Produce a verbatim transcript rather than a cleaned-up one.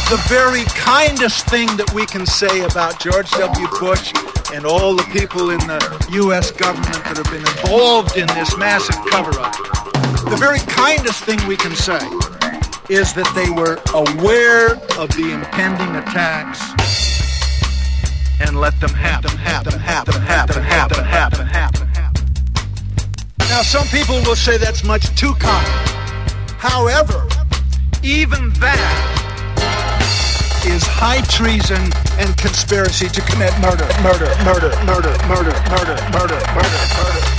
The very kindest thing that we can say about George W. Bush and all the people in the U S government that have been involved in this massive cover-up, the very kindest thing we can say is that they were aware of the impending attacks and let them happen, happen, happen, happen, happen, happen, happen, happen. Now, some people will say that's much too kind. However, even that is high treason and conspiracy to commit murder, murder, murder, murder, murder, murder, murder, murder, murder.